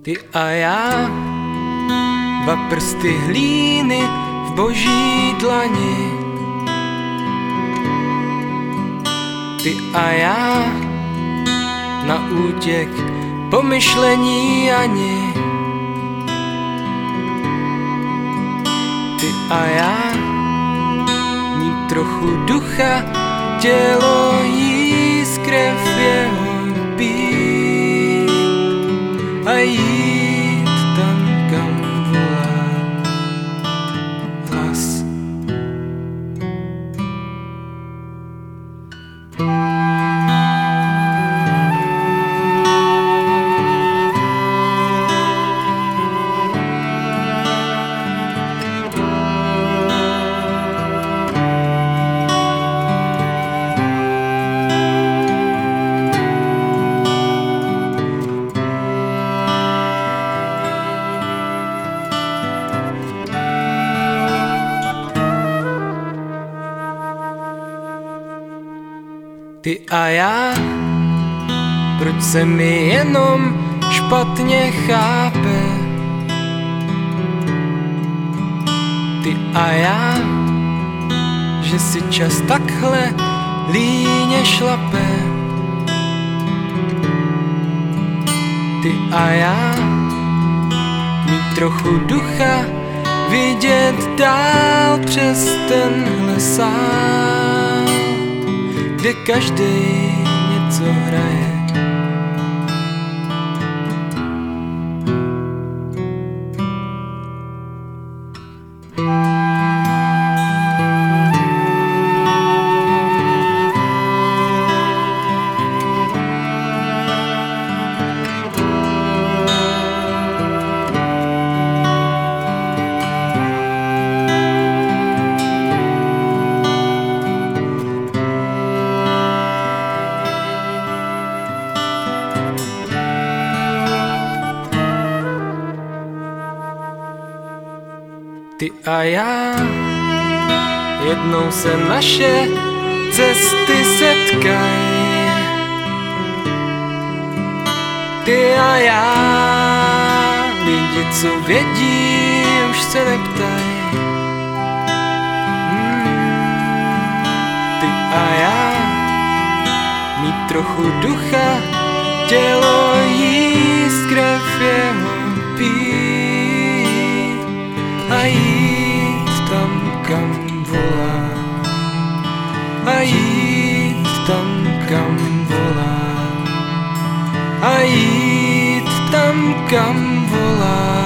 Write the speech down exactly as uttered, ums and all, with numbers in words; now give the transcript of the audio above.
Ty a já, dva prsty hlíny v boží dlani. Ty a já, na útěk pomyšlení ani. Ty a já, mít trochu ducha, tělo jíst, krev jeho pít a jít tam, kam volá hlas. Ty a já, proč se mi jenom špatně chápe? Ty a já, že si čas takhle líně šlape. Ty a já, mít trochu ducha, vidět dál přes tenhle sál, kde každý něco hraje. Ty a já, jednou se naše cesty setkaj. Ty a já, lidi, co vědí, už se neptaj. Hmm. Ty a já, mít trochu ducha, tělo jíst, krev jeho pít a jít tam, kam volá, a jít tam, kam volá, a jít tam, kam volá.